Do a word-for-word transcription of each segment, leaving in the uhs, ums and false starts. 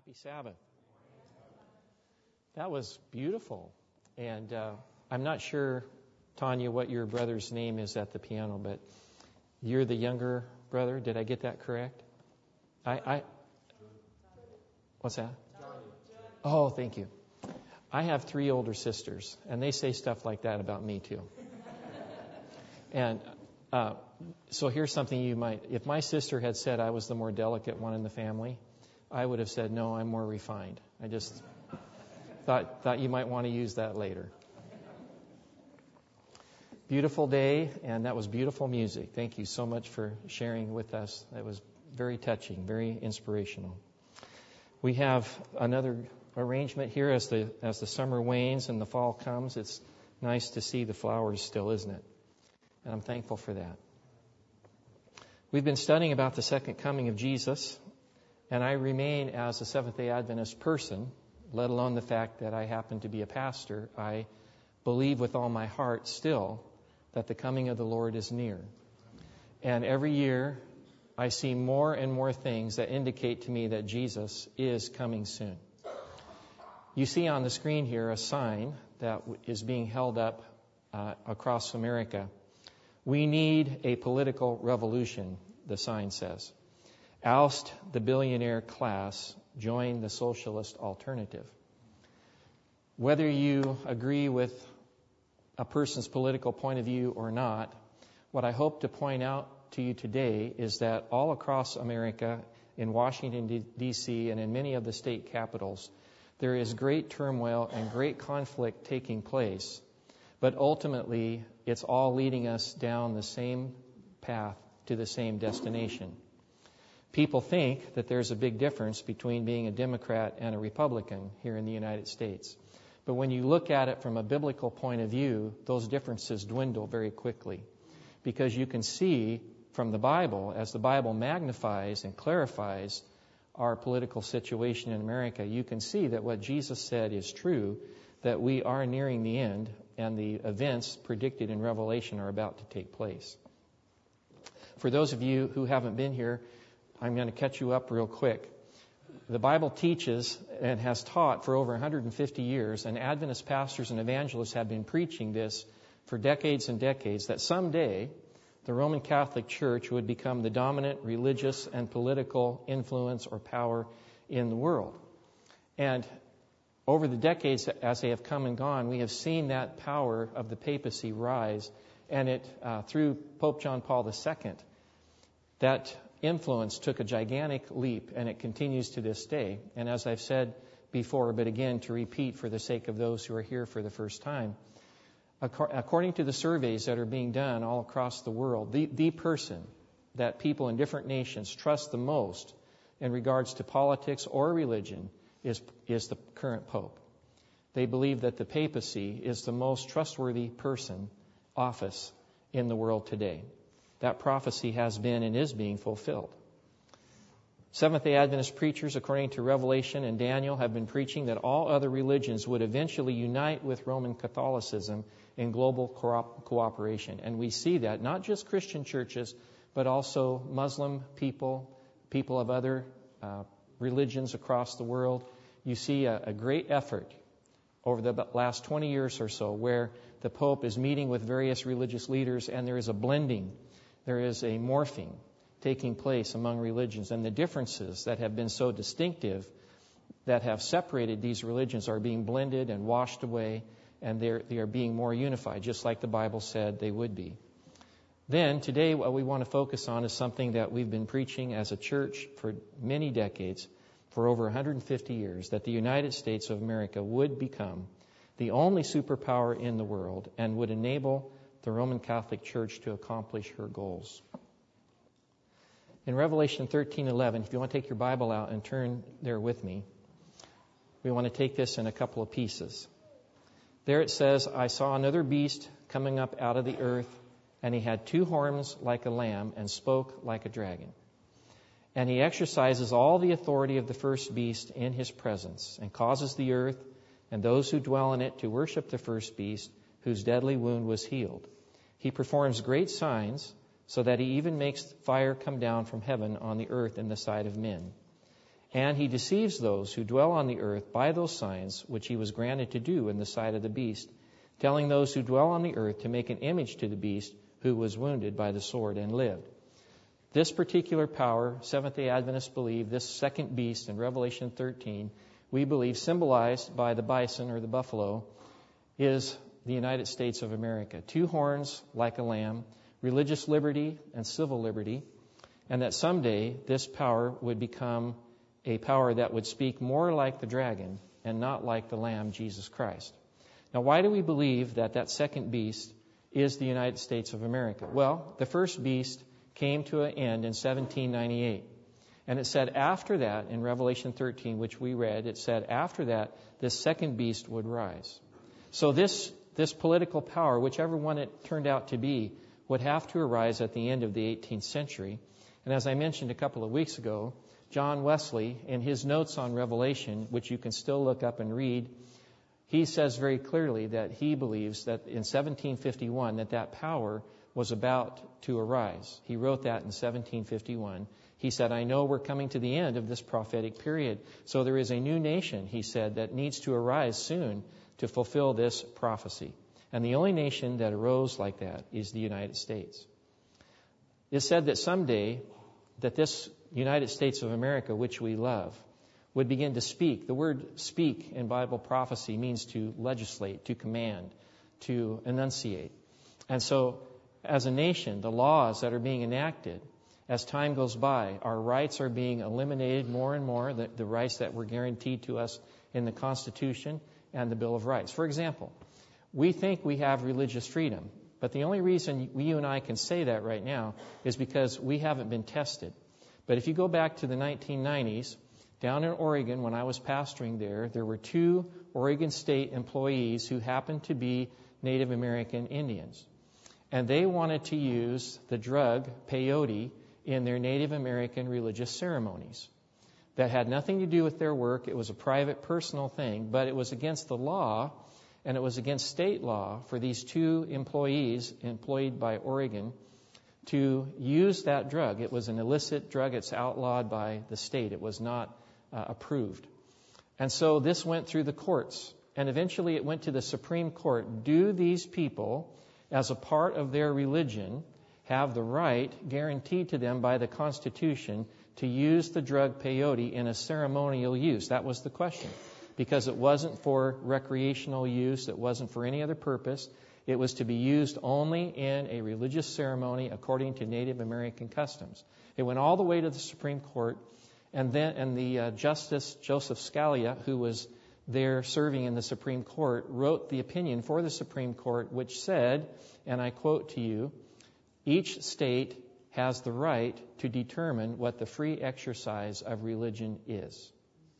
Happy Sabbath. That was beautiful. And uh, I'm not sure, Tanya, what your brother's name is at the piano, but you're the younger brother. Did I get that correct? I, I what's that? Oh, thank you. I have three older sisters, and they say stuff like that about me too. And uh, so here's something you might, if my sister had said I was the more delicate one in the family, I would have said, no, I'm more refined. I just thought thought you might want to use that later. Beautiful day, and that was beautiful music. Thank you so much for sharing with us. That was very touching, very inspirational. We have another arrangement here as the as the summer wanes and the fall comes. It's nice to see the flowers still, isn't it? And I'm thankful for that. We've been studying about the second coming of Jesus, and I remain as a Seventh-day Adventist person, let alone the fact that I happen to be a pastor. I believe with all my heart still that the coming of the Lord is near. And every year I see more and more things that indicate to me that Jesus is coming soon. You see on the screen here a sign that is being held up uh, across America. We need a political revolution, the sign says. Oust the billionaire class, join the socialist alternative. Whether you agree with a person's political point of view or not, what I hope to point out to you today is that all across America, in Washington, D C, and in many of the state capitals, there is great turmoil and great conflict taking place. But ultimately, it's all leading us down the same path to the same destination. People think that there's a big difference between being a Democrat and a Republican here in the United States. But when you look at it from a biblical point of view, those differences dwindle very quickly. Because you can see from the Bible, as the Bible magnifies and clarifies our political situation in America, you can see that what Jesus said is true, that we are nearing the end and the events predicted in Revelation are about to take place. For those of you who haven't been here, I'm going to catch you up real quick. The Bible teaches and has taught for over one hundred fifty years, and Adventist pastors and evangelists have been preaching this for decades and decades, that someday the Roman Catholic Church would become the dominant religious and political influence or power in the world. And over the decades as they have come and gone, we have seen that power of the papacy rise, and it uh, through Pope John Paul the Second, that influence took a gigantic leap, and it continues to this day. And as I've said before, but again to repeat for the sake of those who are here for the first time, according to the surveys that are being done all across the world, the, the person that people in different nations trust the most in regards to politics or religion is, is the current pope. They believe that the papacy is the most trustworthy person, office in the world today. That prophecy has been and is being fulfilled. Seventh-day Adventist preachers, according to Revelation and Daniel, have been preaching that all other religions would eventually unite with Roman Catholicism in global co- cooperation. And we see that, not just Christian churches, but also Muslim people, people of other uh, religions across the world. You see a, a great effort over the last twenty years or so where the Pope is meeting with various religious leaders, and there is a blending, there is a morphing taking place among religions, and the differences that have been so distinctive that have separated these religions are being blended and washed away, and they're, they are being more unified, just like the Bible said they would be. Then, today, what we want to focus on is something that we've been preaching as a church for many decades, for over one hundred fifty years, that the United States of America would become the only superpower in the world and would enable the Roman Catholic Church to accomplish her goals. In Revelation thirteen eleven, if you want to take your Bible out and turn there with me, we want to take this in a couple of pieces. There it says, I saw another beast coming up out of the earth, and he had two horns like a lamb and spoke like a dragon. And he exercises all the authority of the first beast in his presence, and causes the earth and those who dwell in it to worship the first beast, whose deadly wound was healed. He performs great signs, so that he even makes fire come down from heaven on the earth in the sight of men. And he deceives those who dwell on the earth by those signs which he was granted to do in the sight of the beast, telling those who dwell on the earth to make an image to the beast who was wounded by the sword and lived. This particular power, Seventh-day Adventists believe, this second beast in Revelation thirteen, we believe symbolized by the bison or the buffalo, is the United States of America. Two horns like a lamb, religious liberty and civil liberty, and that someday this power would become a power that would speak more like the dragon and not like the Lamb, Jesus Christ. Now, why do we believe that that second beast is the United States of America? Well, the first beast came to an end in seventeen ninety-eight. And it said after that, in Revelation thirteen, which we read, it said after that, this second beast would rise. So this, this political power, whichever one it turned out to be, would have to arise at the end of the eighteenth century. And as I mentioned a couple of weeks ago, John Wesley, in his notes on Revelation, which you can still look up and read, he says very clearly that he believes that in seventeen fifty-one that that power was about to arise. He wrote that in seventeen fifty-one. He said, I know we're coming to the end of this prophetic period. So there is a new nation, he said, that needs to arise soon to fulfill this prophecy. And the only nation that arose like that is the United States. It's said that someday that this United States of America, which we love, would begin to speak. The word speak in Bible prophecy means to legislate, to command, to enunciate. And so, as a nation, the laws that are being enacted, as time goes by, our rights are being eliminated more and more, the, the rights that were guaranteed to us in the Constitution and the Bill of Rights. For example, we think we have religious freedom, but the only reason we, you and I can say that right now is because we haven't been tested. But if you go back to the nineteen nineties, down in Oregon, when I was pastoring there, there were two Oregon State employees who happened to be Native American Indians. And they wanted to use the drug peyote in their Native American religious ceremonies. That had nothing to do with their work. It was a private, personal thing, but it was against the law, and it was against state law for these two employees employed by Oregon to use that drug. It was an illicit drug. It's outlawed by the state. It was not uh, approved. And so this went through the courts, and eventually it went to the Supreme Court. Do these people, as a part of their religion, have the right guaranteed to them by the Constitution to use the drug peyote in a ceremonial use? That was the question, because it wasn't for recreational use. It wasn't for any other purpose. It was to be used only in a religious ceremony according to Native American customs. It went all the way to the Supreme Court, and then and the uh, Justice Joseph Scalia, who was there serving in the Supreme Court, wrote the opinion for the Supreme Court, which said, and I quote to you, each state has the right to determine what the free exercise of religion is.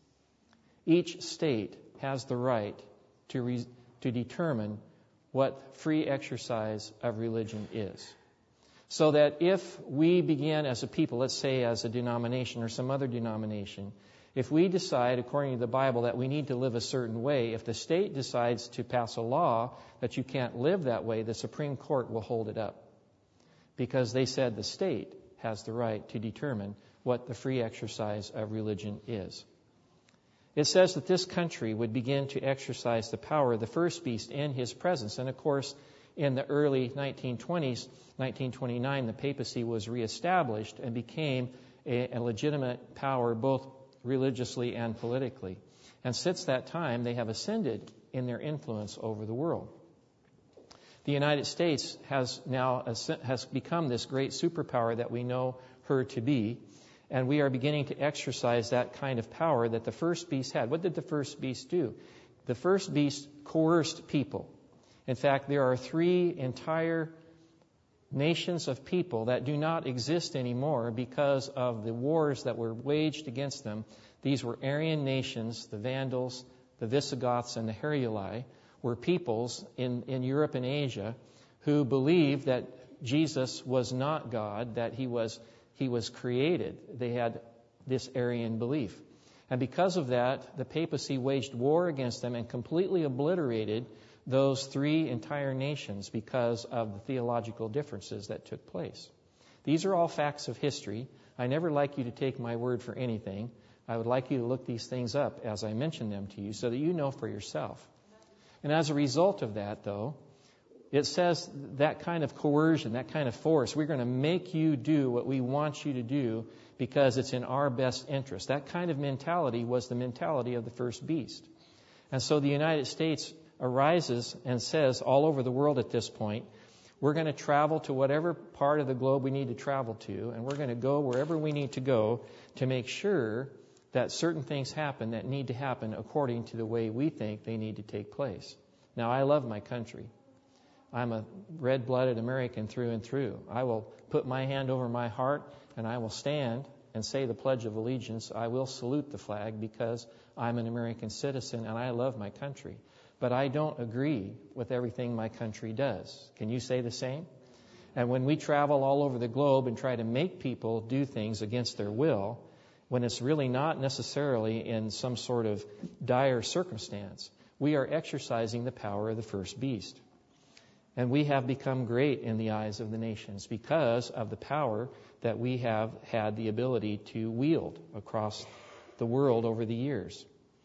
Each state has the right to re- to determine what free exercise of religion is. So that if we begin as a people, let's say as a denomination or some other denomination, if we decide, according to the Bible, that we need to live a certain way, if the state decides to pass a law that you can't live that way, the Supreme Court will hold it up. Because they said the state has the right to determine what the free exercise of religion is. It says that this country would begin to exercise the power of the first beast in his presence. And of course, in the early nineteen twenties, nineteen twenty-nine, the papacy was reestablished and became a, a legitimate power both religiously and politically. And since that time, they have ascended in their influence over the world. The United States has now has become this great superpower that we know her to be. And we are beginning to exercise that kind of power that the first beast had. What did the first beast do? The first beast coerced people. In fact, there are three entire nations of people that do not exist anymore because of the wars that were waged against them. These were Aryan nations, the Vandals, the Visigoths, and the Heruli, were peoples in, in Europe and Asia who believed that Jesus was not God, that he was He was created. They had this Aryan belief. And because of that, the papacy waged war against them and completely obliterated those three entire nations because of the theological differences that took place. These are all facts of history. I never like you to take my word for anything. I would like you to look these things up as I mention them to you so that you know for yourself. And as a result of that, though, it says that kind of coercion, that kind of force, we're going to make you do what we want you to do because it's in our best interest. That kind of mentality was the mentality of the first beast. And so the United States arises and says all over the world at this point, we're going to travel to whatever part of the globe we need to travel to, and we're going to go wherever we need to go to make sure that certain things happen that need to happen according to the way we think they need to take place. Now, I love my country. I'm a red-blooded American through and through. I will put my hand over my heart and I will stand and say the Pledge of Allegiance. I will salute the flag because I'm an American citizen and I love my country. But I don't agree with everything my country does. Can you say the same? And when we travel all over the globe and try to make people do things against their will, when it's really not necessarily in some sort of dire circumstance, we are exercising the power of the first beast. And we have become great in the eyes of the nations because of the power that we have had the ability to wield across the world over the years.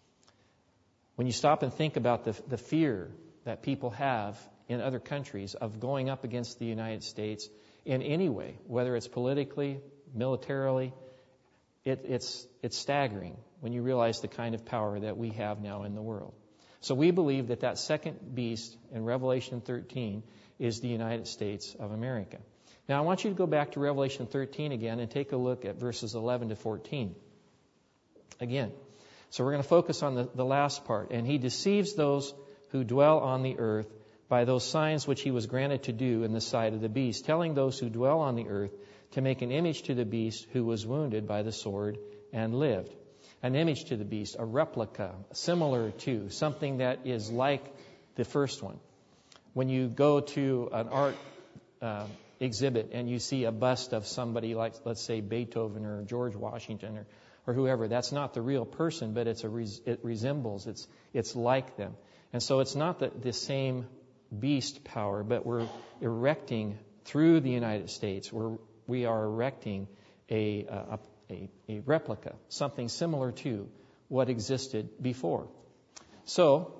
When you stop and think about the, the fear that people have in other countries of going up against the United States in any way, whether it's politically, militarily, it, it's, it's staggering when you realize the kind of power that we have now in the world. So we believe that that second beast in Revelation thirteen is the United States of America. Now, I want you to go back to Revelation thirteen again and take a look at verses eleven to fourteen. Again, so we're going to focus on the, the last part. And he deceives those who dwell on the earth by those signs which he was granted to do in the sight of the beast, telling those who dwell on the earth to make an image to the beast who was wounded by the sword and lived. An image to the beast, a replica, similar to, something that is like the first one. When you go to an art uh, exhibit and you see a bust of somebody like, let's say, Beethoven or George Washington or, or whoever, that's not the real person, but it's a res- it resembles, it's it's like them. And so it's not the, the same beast power, but we're erecting through the United States, we're, we are erecting a, a, a, a replica, something similar to what existed before. So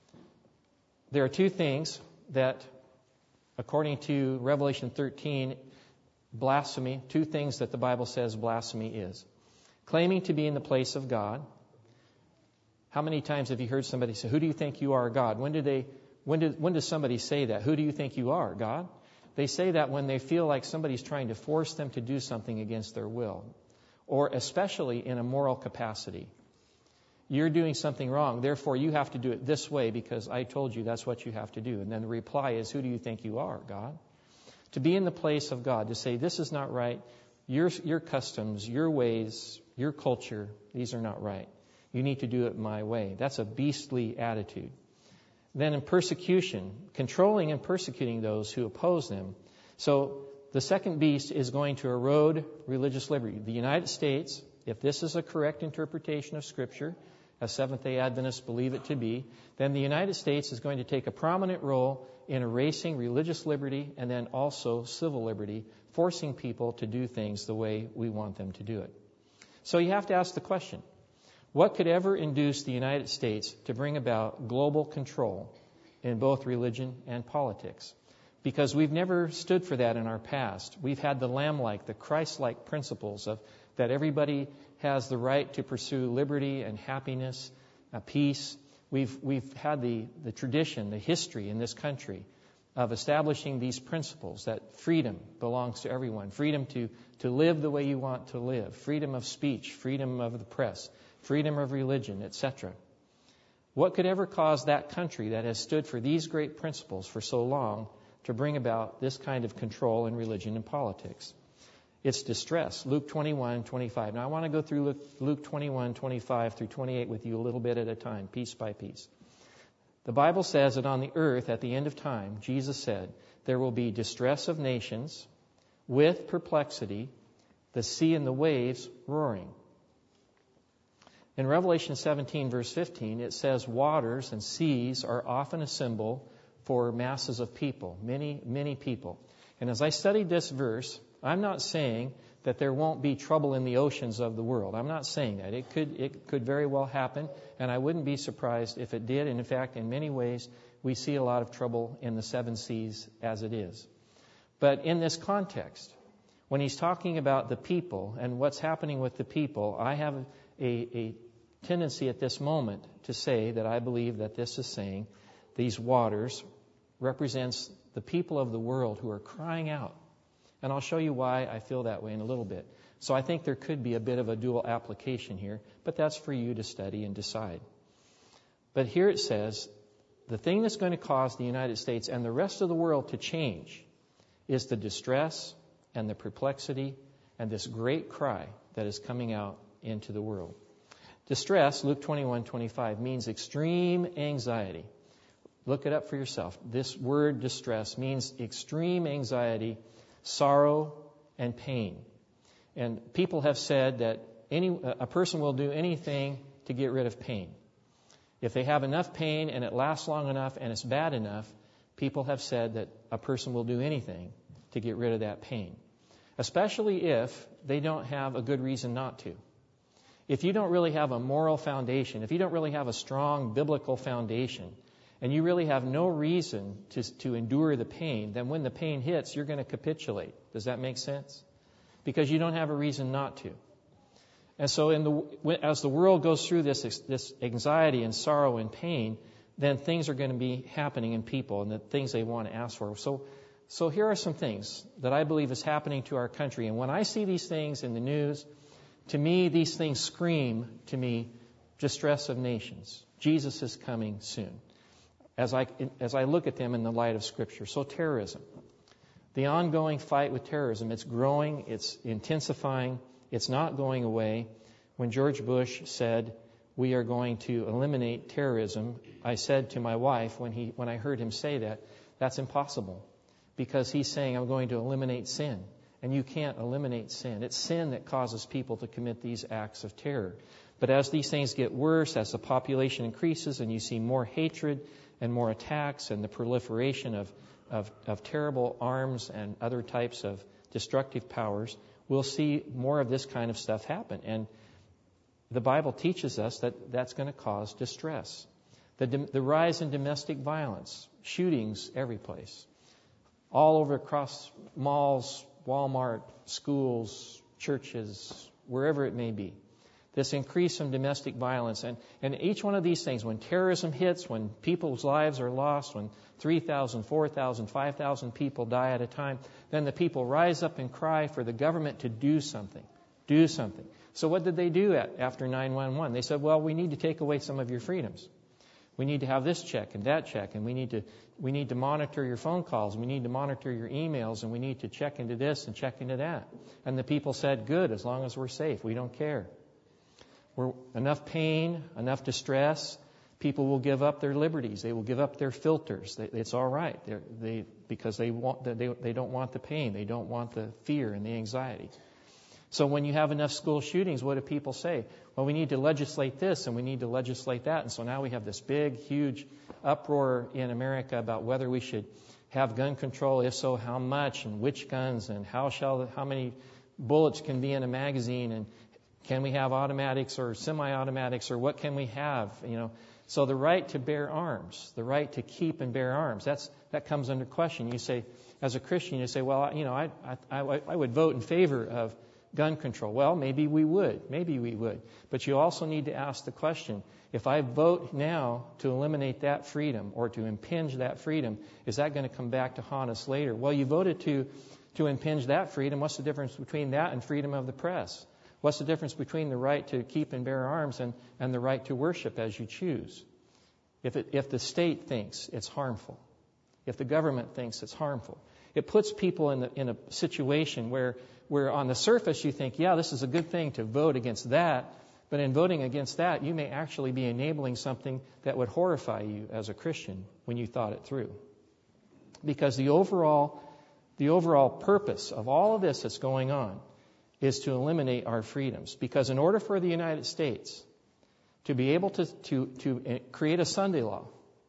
there are two things that, according to Revelation thirteen, blasphemy, two things that the Bible says blasphemy is. Claiming to be in the place of God. How many times have you heard somebody say, who do you think you are, God? When do they, when did, when does somebody say that? Who do you think you are, God? They say that when they feel like somebody's trying to force them to do something against their will, or especially in a moral capacity. You're doing something wrong, therefore you have to do it this way because I told you that's what you have to do. And then the reply is, who do you think you are, God? To be in the place of God, to say, this is not right, your, your customs, your ways, your culture, these are not right. You need to do it my way. That's a beastly attitude. Then in persecution, controlling and persecuting those who oppose them. So the second beast is going to erode religious liberty. The United States, if this is a correct interpretation of Scripture, as Seventh-day Adventists believe it to be, then the United States is going to take a prominent role in erasing religious liberty and then also civil liberty, forcing people to do things the way we want them to do it. So you have to ask the question, what could ever induce the United States to bring about global control in both religion and politics? Because we've never stood for that in our past. We've had the Lamb-like, the Christ-like principles of that everybody has the right to pursue liberty and happiness, uh, peace. We've we've had the, the tradition, the history in this country of establishing these principles that freedom belongs to everyone. Freedom to, to live the way you want to live. Freedom of speech, freedom of the press, freedom of religion, et cetera. What could ever cause that country that has stood for these great principles for so long to bring about this kind of control in religion and politics? It's distress. Luke twenty-one, twenty-five. Now I want to go through Luke, Luke twenty-one, twenty-five through twenty-eight with you a little bit at a time, piece by piece. The Bible says that on the earth at the end of time, Jesus said, there will be distress of nations with perplexity, the sea and the waves roaring. In Revelation seventeen, verse fifteen, it says waters and seas are often a symbol for masses of people, many, many people. And as I studied this verse, I'm not saying that there won't be trouble in the oceans of the world. I'm not saying that. It could, it could very well happen, and I wouldn't be surprised if it did. And in fact, in many ways, we see a lot of trouble in the seven seas as it is. But in this context, when he's talking about the people and what's happening with the people, I have a, a tendency at this moment to say that I believe that this is saying these waters represents the people of the world who are crying out. And I'll show you why I feel that way in a little bit. So I think there could be a bit of a dual application here, but that's for you to study and decide. But here it says, the thing that's going to cause the United States and the rest of the world to change is the distress and the perplexity and this great cry that is coming out into the world. Distress, Luke twenty-one twenty-five, means extreme anxiety. Look it up for yourself. This word distress means extreme anxiety, sorrow, and pain. And people have said that any a person will do anything to get rid of pain. If they have enough pain and it lasts long enough and it's bad enough, people have said that a person will do anything to get rid of that pain, especially if they don't have a good reason not to. If you don't really have a moral foundation, if you don't really have a strong biblical foundation, and you really have no reason to, to endure the pain, then when the pain hits, you're going to capitulate. Does that make sense? Because you don't have a reason not to. And so in the, as the world goes through this, this anxiety and sorrow and pain, then things are going to be happening in people and the things they want to ask for. So, so here are some things that I believe is happening to our country. And when I see these things in the news, to me, these things scream to me distress of nations. Jesus is coming soon. As I, as I look at them in the light of Scripture. So terrorism. The ongoing fight with terrorism, it's growing, it's intensifying, it's not going away. When George Bush said, we are going to eliminate terrorism, I said to my wife, when he when I heard him say that, that's impossible. Because he's saying, I'm going to eliminate sin. And you can't eliminate sin. It's sin that causes people to commit these acts of terror. But as these things get worse, as the population increases and you see more hatred and more attacks and the proliferation of, of, of terrible arms and other types of destructive powers, we'll see more of this kind of stuff happen. And the Bible teaches us that that's going to cause distress. The, the rise in domestic violence, shootings every place, all over across malls, Walmart, schools, churches, wherever it may be. This increase in domestic violence. And, and each one of these things, when terrorism hits, when people's lives are lost, when three thousand, four thousand, five thousand people die at a time, then the people rise up and cry for the government to do something. Do something. So what did they do at, after nine one one? They said, well, we need to take away some of your freedoms. We need to have this check and that check, and we need to we need to monitor your phone calls, we need to monitor your emails, and we need to check into this and check into that. And the people said, good, as long as we're safe, we don't care. We're, enough pain, enough distress, people will give up their liberties. They will give up their filters. They, it's all right, They're, they because they want the, they they don't want the pain, they don't want the fear and the anxiety. So when you have enough school shootings, what do people say? Well, we need to legislate this and we need to legislate that. And so now we have this big, huge uproar in America about whether we should have gun control. If so, how much and which guns and how shall how many bullets can be in a magazine, and can we have automatics or semi-automatics, or what can we have? You know, so the right to bear arms, the right to keep and bear arms, that's that comes under question. You say, as a Christian, you say, well, you know, I I, I would vote in favor of gun control. Well, maybe we would. Maybe we would. But you also need to ask the question, if I vote now to eliminate that freedom or to impinge that freedom, is that going to come back to haunt us later? Well, you voted to, to impinge that freedom. What's the difference between that and freedom of the press? What's the difference between the right to keep and bear arms and, and the right to worship as you choose? If, it, if the state thinks it's harmful, if the government thinks it's harmful, it puts people in, the, in a situation where where on the surface you think, yeah, this is a good thing to vote against that, but in voting against that, you may actually be enabling something that would horrify you as a Christian when you thought it through. Because the overall, the overall purpose of all of this that's going on is to eliminate our freedoms. Because in order for the United States to be able to, to, to create a Sunday law,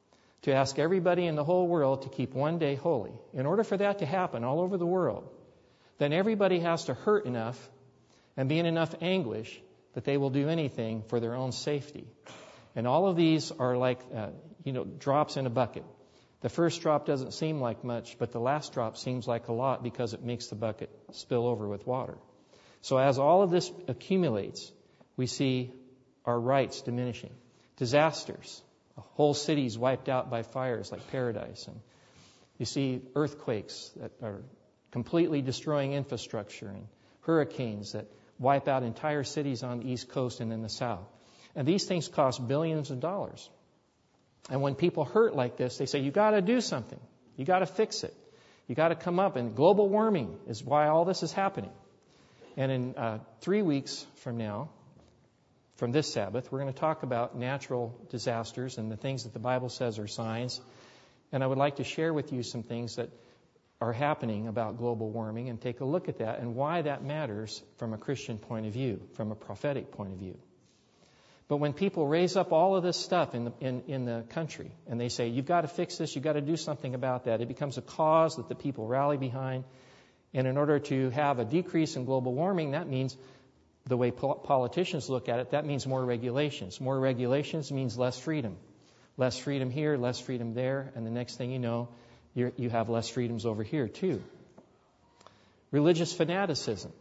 to ask everybody in the whole world to keep one day holy, in order for that to happen all over the world, then everybody has to hurt enough and be in enough anguish that they will do anything for their own safety. And all of these are like, uh, you know, drops in a bucket. The first drop doesn't seem like much, but the last drop seems like a lot because it makes the bucket spill over with water. So as all of this accumulates, we see our rights diminishing. Disasters. Whole cities wiped out by fires like Paradise. And you see earthquakes that are completely destroying infrastructure, and hurricanes that wipe out entire cities on the East Coast and in the South. And these things cost billions of dollars. And when people hurt like this, they say, you got to do something. You got to fix it. You got to come up. And global warming is why all this is happening. And in uh, three weeks from now, from this Sabbath, we're going to talk about natural disasters and the things that the Bible says are signs. And I would like to share with you some things that are happening about global warming and take a look at that and why that matters from a Christian point of view, from a prophetic point of view. But when people raise up all of this stuff in the, in, in the country and they say, you've got to fix this, you've got to do something about that, it becomes a cause that the people rally behind. And in order to have a decrease in global warming, that means, the way po- politicians look at it, that means more regulations. More regulations means less freedom. Less freedom here, less freedom there, and the next thing you know, you're, you have less freedoms over here too. Religious fanaticism.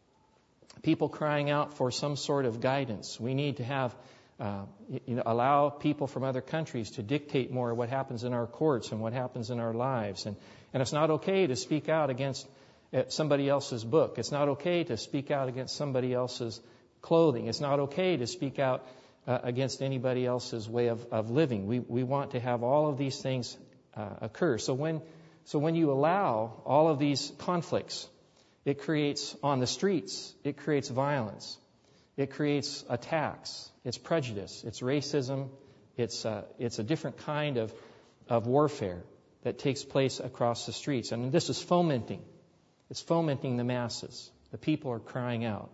People crying out for some sort of guidance. We need to have, uh, you know, allow people from other countries to dictate more what happens in our courts and what happens in our lives. And, and it's not okay to speak out against somebody else's book. It's not okay to speak out against somebody else's clothing. It's not okay to speak out uh, against anybody else's way of, of living. We we want to have all of these things uh, occur. So when so when you allow all of these conflicts, it creates on the streets, it creates violence, it creates attacks, it's prejudice, it's racism, it's uh, it's a different kind of of warfare that takes place across the streets, and this is fomenting. It's fomenting the masses. The people are crying out.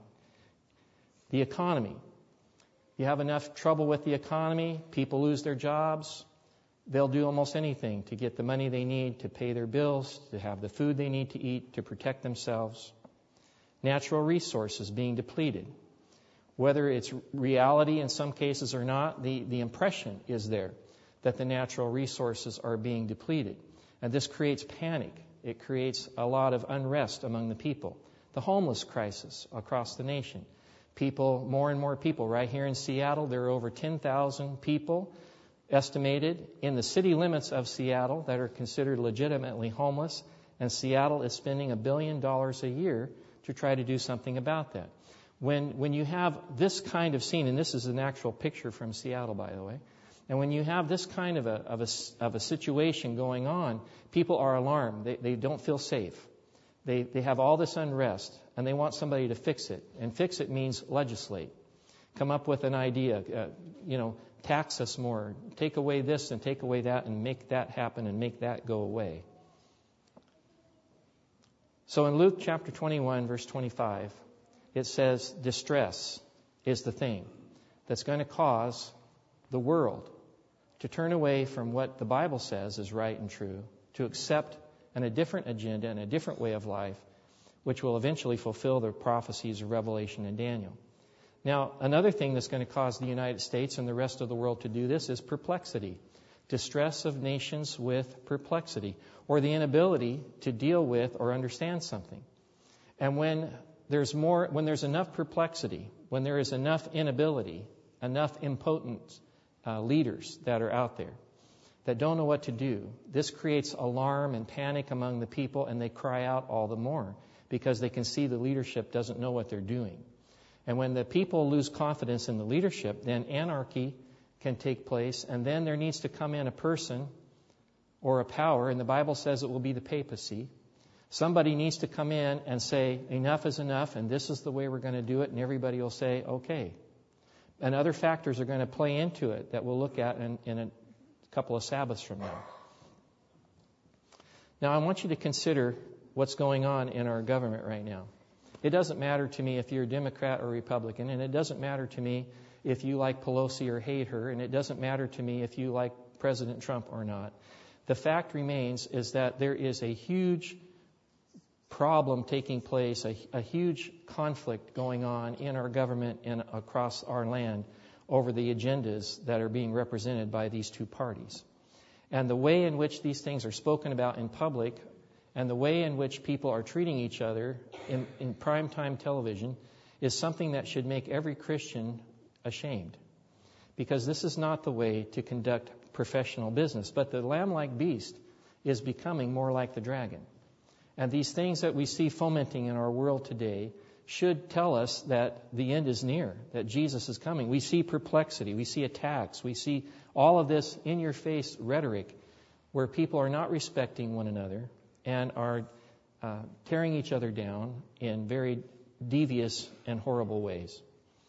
The economy. You have enough trouble with the economy, people lose their jobs, they'll do almost anything to get the money they need to pay their bills, to have the food they need to eat, to protect themselves. Natural resources being depleted. Whether it's reality in some cases or not, the, the impression is there that the natural resources are being depleted. And this creates panic. It creates a lot of unrest among the people. The homeless crisis across the nation. People, more and more people. Right here in Seattle, there are over ten thousand people estimated in the city limits of Seattle that are considered legitimately homeless. And Seattle is spending a billion dollars a year to try to do something about that. When, when you have this kind of scene, and this is an actual picture from Seattle, by the way, and when you have this kind of a, of a, of a situation going on, people are alarmed. They, they don't feel safe. They, they have all this unrest, and they want somebody to fix it. And fix it means legislate. Come up with an idea. Uh, you know, tax us more. Take away this and take away that and make that happen and make that go away. So in Luke chapter twenty-one, verse twenty-five, it says distress is the thing that's going to cause the world to turn away from what the Bible says is right and true, to accept an, a different agenda and a different way of life, which will eventually fulfill the prophecies of Revelation and Daniel. Now, another thing that's going to cause the United States and the rest of the world to do this is perplexity. Distress of nations with perplexity, or the inability to deal with or understand something. And when there's more, when there's enough perplexity, when there is enough inability, enough impotent uh, leaders that are out there that don't know what to do, this creates alarm and panic among the people, and they cry out all the more because they can see the leadership doesn't know what they're doing. And when the people lose confidence in the leadership, then anarchy can take place, and then there needs to come in a person or a power, and the Bible says it will be the papacy. Somebody needs to come in and say, enough is enough, and this is the way we're going to do it, and everybody will say, okay. And other factors are going to play into it that we'll look at in, in a couple of Sabbaths from now. Now, I want you to consider what's going on in our government right now. It doesn't matter to me if you're a Democrat or Republican, and it doesn't matter to me if you like Pelosi or hate her, and it doesn't matter to me if you like President Trump or not. The fact remains is that there is a huge problem taking place, a, a huge conflict going on in our government and across our land over the agendas that are being represented by these two parties. And the way in which these things are spoken about in public and the way in which people are treating each other in, in primetime television is something that should make every Christian ashamed. Because this is not the way to conduct professional business. But the lamb-like beast is becoming more like the dragon. And these things that we see fomenting in our world today should tell us that the end is near, that Jesus is coming. We see perplexity, we see attacks, we see all of this in-your-face rhetoric where people are not respecting one another and are uh, tearing each other down in very devious and horrible ways.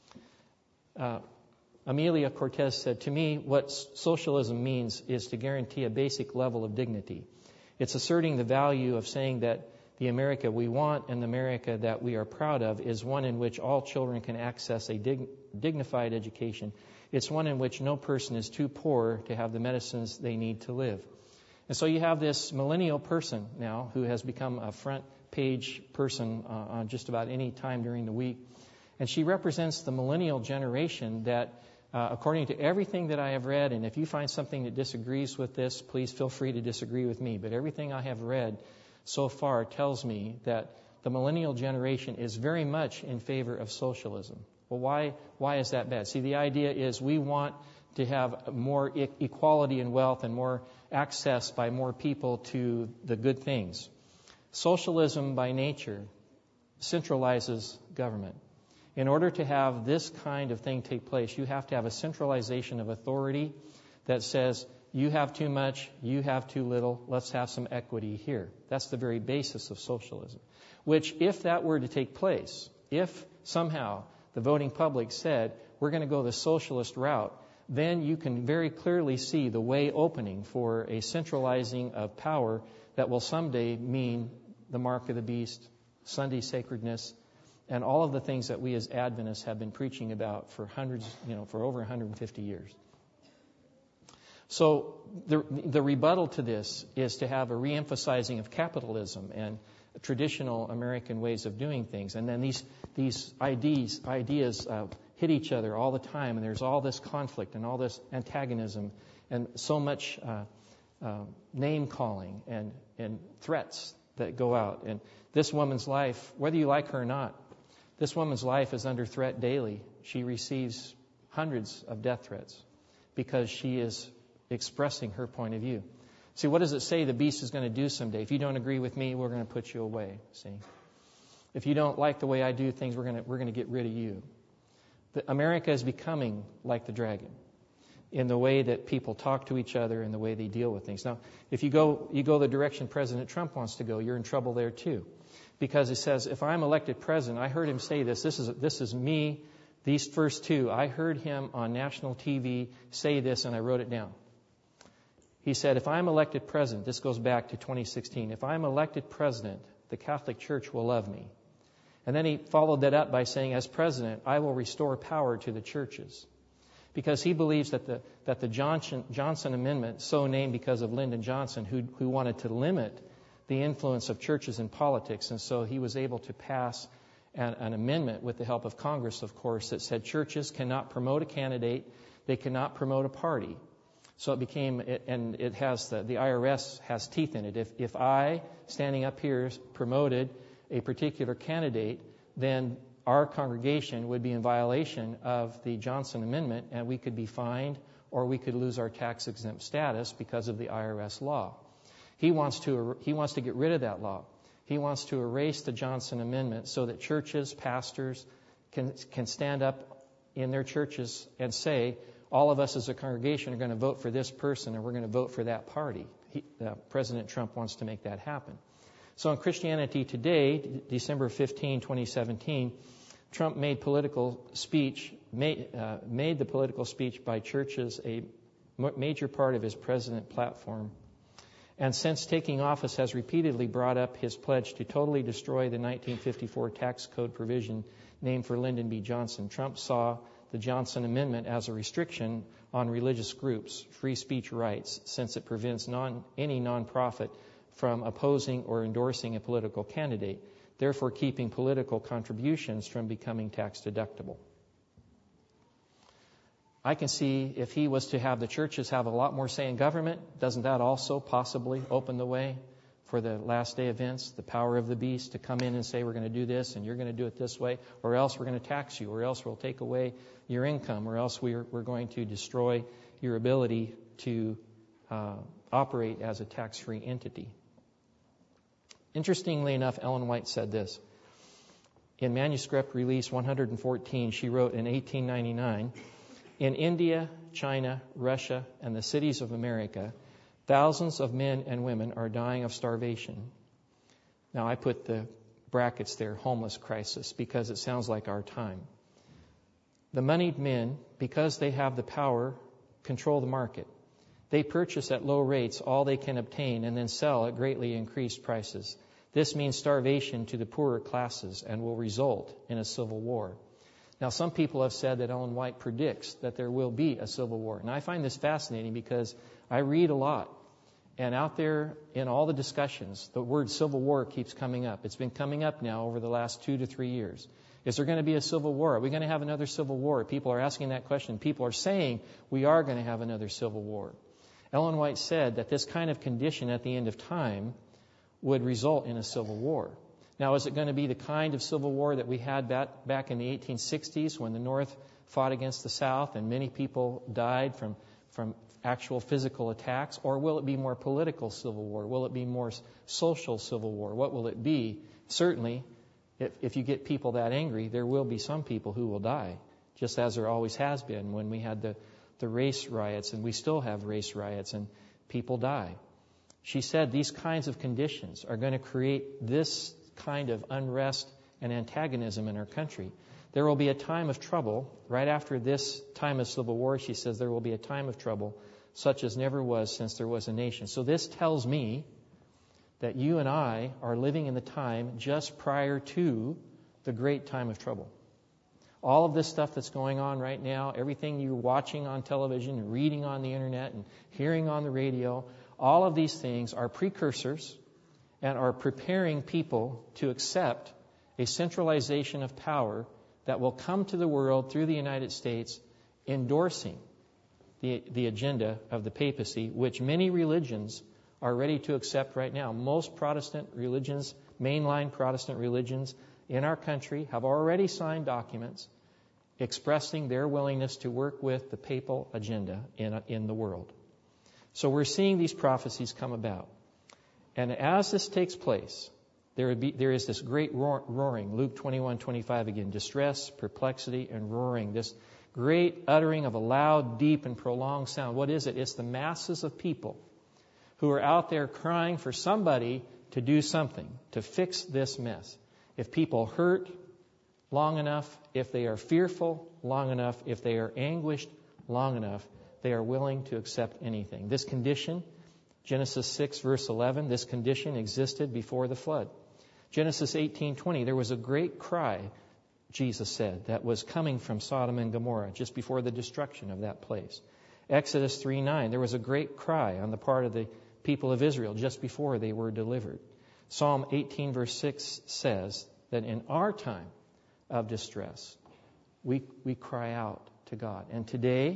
Uh, Amelia Cortez said, "To me, what socialism means is to guarantee a basic level of dignity. It's asserting the value of saying that the America we want and the America that we are proud of is one in which all children can access a dig- dignified education. It's one in which no person is too poor to have the medicines they need to live." And so you have this millennial person now who has become a front page person uh, on just about any time during the week. And she represents the millennial generation that, uh, according to everything that I have read, and if you find something that disagrees with this, please feel free to disagree with me. But everything I have read so far tells me that the millennial generation is very much in favor of socialism. Well, why why is that bad? See, the idea is we want to have more e- equality in wealth and more access by more people to the good things. Socialism by nature centralizes government. In order to have this kind of thing take place, you have to have a centralization of authority that says, you have too much, you have too little, let's have some equity here. That's the very basis of socialism. Which, if that were to take place, if somehow the voting public said, we're going to go the socialist route, then you can very clearly see the way opening for a centralizing of power that will someday mean the mark of the beast, Sunday sacredness, and all of the things that we as Adventists have been preaching about for hundreds, you know, for over one hundred fifty years. So the the rebuttal to this is to have a reemphasizing of capitalism and traditional American ways of doing things, and then these these ideas ideas uh, hit each other all the time, and there's all this conflict and all this antagonism and so much uh, uh, name calling and and threats that go out. And this woman's life, whether you like her or not, this woman's life is under threat daily. She receives hundreds of death threats because she is expressing her point of view. See, what does it say the beast is going to do someday? If you don't agree with me, we're going to put you away. See, if you don't like the way I do things, we're going to we're going to get rid of you. The, America is becoming like the dragon in the way that people talk to each other and the way they deal with things. Now, if you go you go the direction President Trump wants to go, you're in trouble there too, because it says, if I'm elected president, I heard him say this. This is this is me. These first two, I heard him on national T V say this, and I wrote it down. He said, if I'm elected president, this goes back to twenty sixteen, if I'm elected president, the Catholic Church will love me. And then he followed that up by saying, as president, I will restore power to the churches. Because he believes that the that the Johnson, Johnson Amendment, so named because of Lyndon Johnson, who, who wanted to limit the influence of churches in politics. And so he was able to pass an, an amendment with the help of Congress, of course, that said churches cannot promote a candidate, they cannot promote a party. So it became, and it has, the, the I R S has teeth in it. If, if I, standing up here, promoted a particular candidate, then our congregation would be in violation of the Johnson Amendment, and we could be fined or we could lose our tax-exempt status because of the I R S law. He wants to, he wants to get rid of that law. He wants to erase the Johnson Amendment so that churches, pastors can, can stand up in their churches and say, all of us as a congregation are going to vote for this person and we're going to vote for that party. He, uh, President Trump wants to make that happen. So in Christianity Today, December fifteenth, twenty seventeen, Trump made political speech, made, uh, made the political speech by churches a major part of his president platform. And since taking office has repeatedly brought up his pledge to totally destroy the nineteen fifty-four tax code provision named for Lyndon B. Johnson. Trump saw the Johnson Amendment as a restriction on religious groups' free speech rights, since it prevents non, any nonprofit from opposing or endorsing a political candidate, therefore keeping political contributions from becoming tax deductible. I can see if he was to have the churches have a lot more say in government, doesn't that also possibly open the way for the last day events, the power of the beast to come in and say, we're going to do this and you're going to do it this way, or else we're going to tax you, or else we'll take away your income, or else we're, we're going to destroy your ability to uh, operate as a tax-free entity. Interestingly enough, Ellen White said this. In manuscript release one hundred fourteen, she wrote in eighteen ninety-nine, in India, China, Russia, and the cities of America, thousands of men and women are dying of starvation. Now, I put the brackets there, homeless crisis, because it sounds like our time. The moneyed men, because they have the power, control the market. They purchase at low rates all they can obtain and then sell at greatly increased prices. This means starvation to the poorer classes and will result in a civil war. Now, some people have said that Ellen White predicts that there will be a civil war. And I find this fascinating because I read a lot. And out there in all the discussions, the word civil war keeps coming up. It's been coming up now over the last two to three years. Is there going to be a civil war? Are we going to have another civil war? People are asking that question. People are saying we are going to have another civil war. Ellen White said that this kind of condition at the end of time would result in a civil war. Now, is it going to be the kind of civil war that we had back, back in the eighteen sixties when the North fought against the South and many people died from, from actual physical attacks? Or will it be more political civil war? Will it be more social civil war? What will it be? Certainly, if, if you get people that angry, there will be some people who will die, just as there always has been when we had the, the race riots, and we still have race riots, and people die. She said these kinds of conditions are going to create this kind of unrest and antagonism in our country. There will be a time of trouble. Right after this time of civil war, she says there will be a time of trouble such as never was since there was a nation. So this tells me that you and I are living in the time just prior to the great time of trouble. All of this stuff that's going on right now, everything you're watching on television and reading on the internet and hearing on the radio, all of these things are precursors and are preparing people to accept a centralization of power that will come to the world through the United States, endorsing the, the agenda of the papacy, which many religions are ready to accept right now. Most Protestant religions, mainline Protestant religions in our country, have already signed documents expressing their willingness to work with the papal agenda in, in the world. So we're seeing these prophecies come about. And as this takes place, there, would be, there is this great roar, roaring, Luke twenty-one twenty-five again, distress, perplexity, and roaring, this great uttering of a loud, deep, and prolonged sound. What is it? It's the masses of people who are out there crying for somebody to do something, to fix this mess. If people hurt long enough, if they are fearful long enough, if they are anguished long enough, they are willing to accept anything. This condition, Genesis six, verse eleven, this condition existed before the flood. Genesis eighteen twenty, there was a great cry, Jesus said, that was coming from Sodom and Gomorrah just before the destruction of that place. Exodus three nine, there was a great cry on the part of the people of Israel just before they were delivered. Psalm eighteen, verse six says that in our time of distress, we, we cry out to God. And today,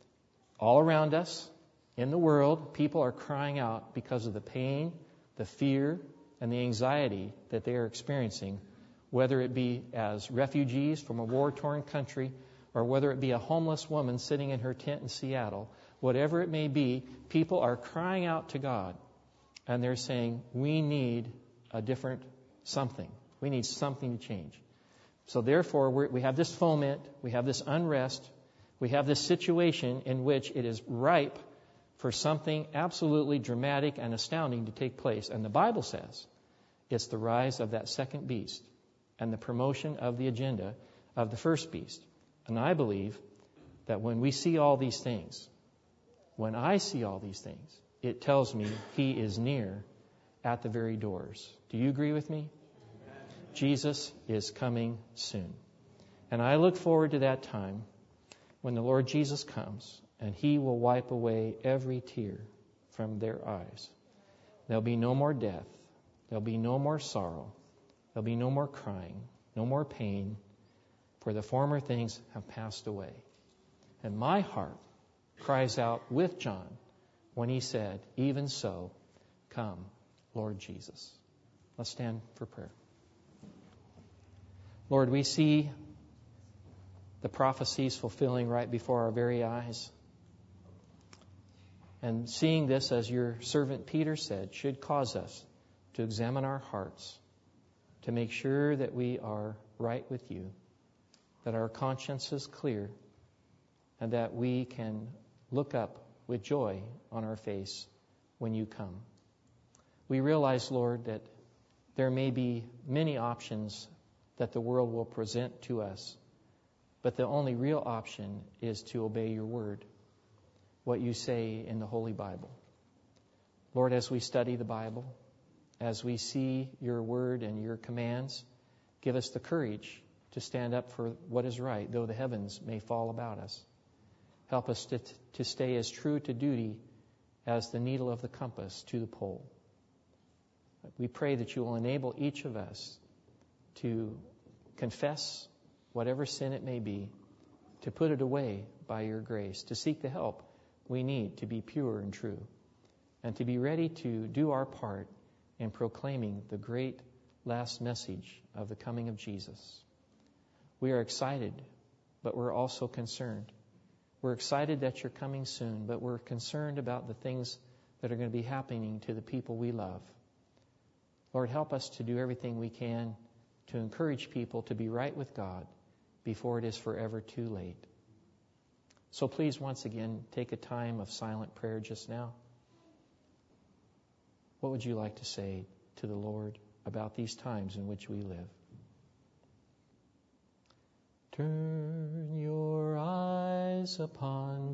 all around us, in the world, people are crying out because of the pain, the fear, and the anxiety that they are experiencing, whether it be as refugees from a war-torn country or whether it be a homeless woman sitting in her tent in Seattle. Whatever it may be, people are crying out to God, and they're saying, we need a different something. We need something to change. So therefore, we're, we have this foment, we have this unrest, we have this situation in which it is ripe for something absolutely dramatic and astounding to take place. And the Bible says it's the rise of that second beast and the promotion of the agenda of the first beast. And I believe that when we see all these things, when I see all these things, it tells me he is near at the very doors. Do you agree with me? Amen. Jesus is coming soon. And I look forward to that time when the Lord Jesus comes and he will wipe away every tear from their eyes. There'll be no more death. There'll be no more sorrow. There'll be no more crying, no more pain, for the former things have passed away. And my heart cries out with John when he said, even so, come, Lord Jesus. Let's stand for prayer. Lord, we see the prophecies fulfilling right before our very eyes. And seeing this, as your servant Peter said, should cause us to examine our hearts, to make sure that we are right with you, that our conscience is clear, and that we can look up with joy on our face when you come. We realize, Lord, that there may be many options that the world will present to us, but the only real option is to obey your word, what you say in the Holy Bible. Lord, as we study the Bible, as we see your word and your commands, give us the courage to stand up for what is right, though the heavens may fall about us. Help us to, to stay as true to duty as the needle of the compass to the pole. We pray that you will enable each of us to confess whatever sin it may be, to put it away by your grace, to seek the help we need to be pure and true, and to be ready to do our part in proclaiming the great last message of the coming of Jesus. We are excited, but we're also concerned. We're excited that you're coming soon, but we're concerned about the things that are going to be happening to the people we love. Lord, help us to do everything we can to encourage people to be right with God before it is forever too late. So please, once again, take a time of silent prayer just now. What would you like to say to the Lord about these times in which we live? Turn your eyes upon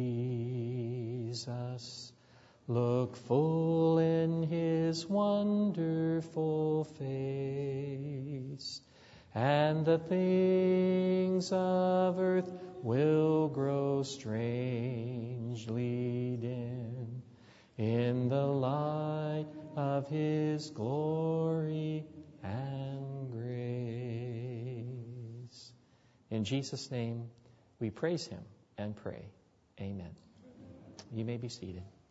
Jesus. Look full in his wonderful face, and the things of earth will grow strangely dim in the light of his glory and grace. In Jesus' name, we praise him and pray. Amen. You may be seated.